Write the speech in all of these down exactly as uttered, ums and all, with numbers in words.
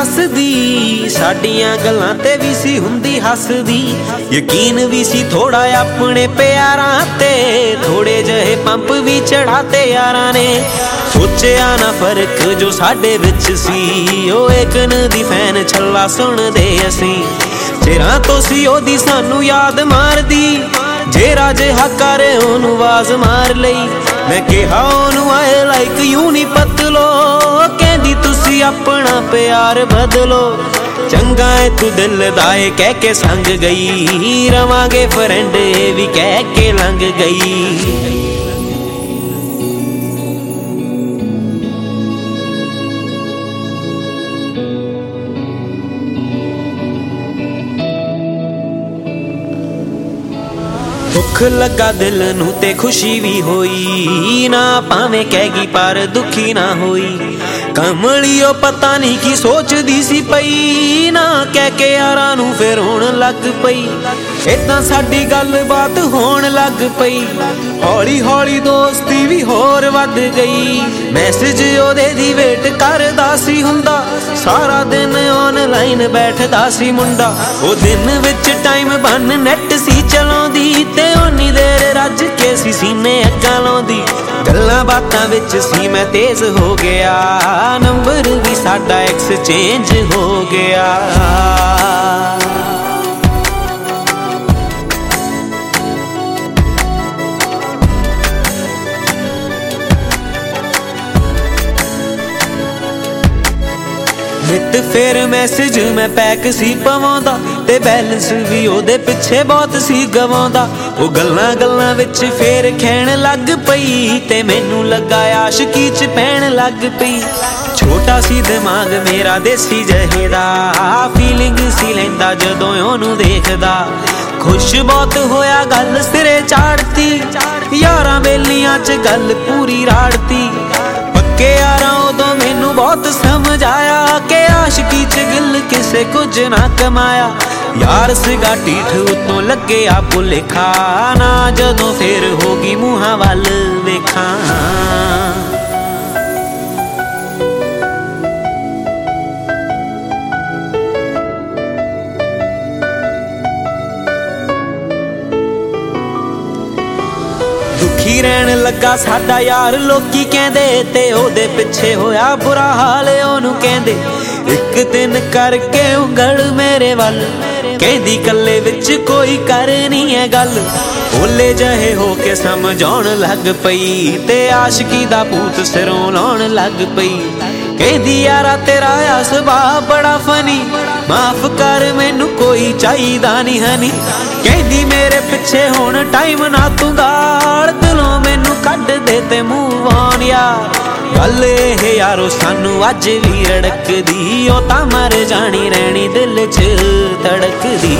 ਦੱਸਦੀ, ਸਾਡੀਆਂ ਗੱਲਾਂ ਤੇ ਵੀ ਸੀ ਹੁੰਦੀ ਹੱਸਦੀ। ਯਕੀਨ ਵੀ ਸੀ ਥੋੜਾ ਆਪਣੇ ਪਿਆਰਾਂ ਤੇ, ਥੋੜੇ ਜਿਹੇ ਪੰਪ ਵੀ ਚੜਾਤੇ ਯਾਰਾਂ ਨੇ। ਸੋਚਿਆ ਨਾ ਫਰਕ ਜੋ ਸਾਡੇ ਵਿੱਚ ਸੀ, ਉਹ ਇਕਨ ਦੀ ਫੈਨ ਛੱਲਾ ਸੁਣਦੇ ਅਸੀਂ। ਚਿਰਾਂ ਤੋਂ ਸੀ ਉਹਦੀ ਸਾਨੂੰ ਯਾਦ ਮਾਰਦੀ, ਜੇ ਰਾਜੇ ਹੱਕਾਰ ਉਹਨੂੰ ਆਵਾਜ਼ ਮਾਰ ਲਈ। ਮੈਂ ਕਿਹਾ ਉਹਨੂੰ ਆਏ ਲਾਈਕ ਯੂ ਨੀ ਪਤਲੋ, ਕਹਿੰਦੀ ਤੁਸੀਂ ਆਪਣਾ ਪਿਆਰ ਬਦਲੋ। ਚੰਗਾ ਏ ਤੂੰ ਦਿਲ ਦਾ ਏ ਕਹਿ ਕੇ ਸੰਗ ਗਈ, ਰਵਾਂਗੇ ਫਰੈਂਡ ਵੀ ਕਹਿ ਕੇ ਲੰਘ ਗਈ। ਦੁੱਖ ਲੱਗਾ ਦਿਲ ਨੂੰ ਤੇ ਖੁਸ਼ੀ ਵੀ ਹੋਈ, ਨਾ ਭਾਵੇਂ ਕਹਿ ਗਈ ਪਰ ਦੁਖੀ ਨਾ ਹੋਈ। ਕਮਲੀ ਉਹ ਪਤਾ ਨਹੀਂ ਕੀ ਸੋਚਦੀ ਸੀ ਪਈ, ਨਾ ਕਹਿ ਕੇ ਯਾਰਾਂ ਨੂੰ ਫਿਰ ਹੋਣ ਲੱਗ ਪਈ। ਏਦਾਂ ਸਾਡੀ ਗੱਲਬਾਤ ਹੋਣ ਲੱਗ ਪਈ, ਹੌਲੀ ਹੌਲੀ ਦੋਸਤੀ ਵੀ ਹੋਰ ਵੱਧ ਗਈ। ਮੈਸੇਜ ਉਹਦੇ ਦੀ ਵੇਟ ਕਰਦਾ ਸੀ ਹੁੰਦਾ, ਸਾਰਾ ਦਿਨ ਆਨਲਾਈਨ ਬੈਠਦਾ ਸੀ ਮੁੰਡਾ। ਉਹ ਦਿਨ ਵਿੱਚ ਟਾਈਮ ਬੰਨ ਨੈਟ ਸੀ ਚਲਾਉਂਦੀ, ਤੇ ਓਨੀ ਦੇਰ ਰੱਜ ਕੇ ਸੀ ਸੀਨੇ ਅੱਗਾਂ ਲਾਉਂਦੀ। ਗੱਲਾਂ ਬਾਤਾਂ ਵਿੱਚ ਸੀ ਮੈਂ ਤੇਜ਼ ਹੋ ਗਿਆ, ਨੰਬਰ ਵੀ ਸਾਡਾ ਐਕਸਚੇਂਜ ਹੋ ਗਿਆ। ਨਿੱਤ ਫਿਰ ਮੈਸੇਜ ਮੈਂ ਪੈਕ ਸੀ ਪਵਾਉਂਦਾ, ਤੇ ਬੈਲੈਂਸ ਵੀ ਉਹਦੇ ਪਿੱਛੇ ਬਹੁਤ ਸੀ ਗਵਾਉਂਦਾ। ਉਹ ਗੱਲਾਂ ਗੱਲਾਂ ਵਿੱਚ ਫੇਰ ਖੈਣ ਲੱਗ ਪਈ, ਤੇ ਮੈਨੂੰ ਲੱਗਾ ਆਸ਼ਕੀ ਚ ਪੈਣ ਲੱਗ ਪਈ। ਛੋਟਾ ਸੀ ਦਿਮਾਗ ਮੇਰਾ ਦੇਸੀ ਜਿਹੇ ਦਾ, ਫੀਲਿੰਗ ਸੀ ਲੈਂਦਾ ਜਦੋਂ ਉਹਨੂੰ ਦੇਖਦਾ। ਖੁਸ਼ ਬਹੁਤ ਹੋਇਆ ਗੱਲ ਸਿਰੇ ਚਾੜਤੀ, ਯਾਰਾਂ ਬੇਲੀਆਂ ਚ ਗੱਲ ਪੂਰੀ ਰਾੜਤੀ। ਪੱਕੇ ਯਾਰਾਂ ਉਦੋਂ ਮੈਨੂੰ ਬਹੁਤ ਸਮਝ ਆਇਆ, ਕਿ ਆਸ਼ਕੀ ਚ ਗਿੱਲ ਕਿਸੇ ਕੁਝ ਨਾ ਕਮਾਇਆ। ਯਾਰ ਸੀਗਾ ਢੀਠ ਉਤੋਂ ਲੱਗਿਆ ਭੁਲੇਖਾ, ਨਾ ਜਦੋਂ ਫੇਰ ਹੋ ਗਈ ਮੂੰਹਾਂ ਵੱਲ ਵੇਖਾਂ। ਦੁਖੀ ਰਹਿਣ ਲੱਗਾ ਸਾਡਾ ਯਾਰ ਲੋਕੀ ਕਹਿੰਦੇ, ਤੇ ਉਹਦੇ ਪਿੱਛੇ ਹੋਇਆ ਬੁਰਾ ਹਾਲ ਉਹਨੂੰ ਕਹਿੰਦੇ। ਇੱਕ ਦਿਨ ਕਰਕੇ ਉਂਗਲ ਮੇਰੇ ਵੱਲ, ਕਹਿੰਦੀ ਕੱਲੇ ਵਿੱਚ ਕੋਈ ਕਰ ਨਹੀਂ ਹੈ ਗੱਲ। ਓਲੇ ਜਿਹੇ ਹੋ ਕੇ ਸਮਝਾਉਣ ਲੱਗ ਪਈ, ਤੇ ਆਸ਼ਕੀ ਦਾ ਭੂਤ ਸਿਰੋਂ ਲਾਉਣ ਲੱਗ ਪਈ। ਕਹਿੰਦੀ ਯਾਰਾ ਤੇਰਾ ਆ ਸੁਭਾਅ ਬੜਾ ਫਨੀ, ਮਾਫ ਕਰ ਮੈਨੂੰ ਕੋਈ ਚਾਹੀਦਾ ਨਹੀਂ ਹਨੀ। ਕਹਿੰਦੀ ਮੇਰੇ ਪਿੱਛੇ ਹੁਣ ਟਾਈਮ ਨਾ ਤੂੰ ਗਾਲ, ਦਿਲੋਂ ਮੈਨੂੰ ਕੱਢ ਦੇ ਤੇ ਮੂਵ ਔਨ ਯਾਰ। ਗੱਲ ਇਹ ਯਾਰੋ ਸਾਨੂੰ ਅੱਜ ਵੀ ਰੜਕਦੀ, ਉਹ ਤਾਂ ਮਰ ਜਾਣੀ ਰਹਿਣੀ ਦਿਲ ਚ ਧੜਕਦੀ।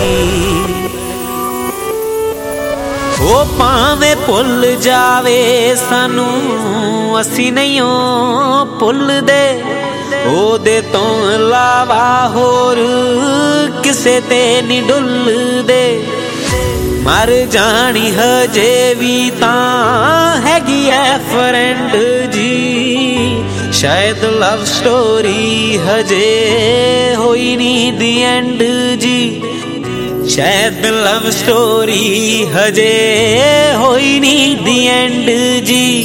ਉਹ ਭਾਵੇਂ ਭੁੱਲ ਜਾਵੇ ਸਾਨੂੰ, ਅਸੀਂ ਨਹੀਂ ਓ ਭੁੱਲਦੇ। ਉਹਦੇ ਤੋਂ ਇਲਾਵਾ ਹੋਰ ਕਿਸੇ ਤੇ ਨਹੀਂ ਡੁੱਲਦੇ। ਮਰ ਜਾਣੀ ਹਜੇ ਵੀ ਤਾਂ ਹੈਗੀ ਐ ਫਰੈਂਡ ਜੀ, ਸ਼ਾਇਦ ਲਵ ਸਟੋਰੀ ਹਜੇ ਹੋਈ ਨੀ ਦੀ ਐਂਡ ਜੀ। ਸ਼ਾਇਦ ਲਵ ਸਟੋਰੀ ਹਜੇ ਹੋਈ ਨੀ ਦੀ ਐਂਡ ਜੀ।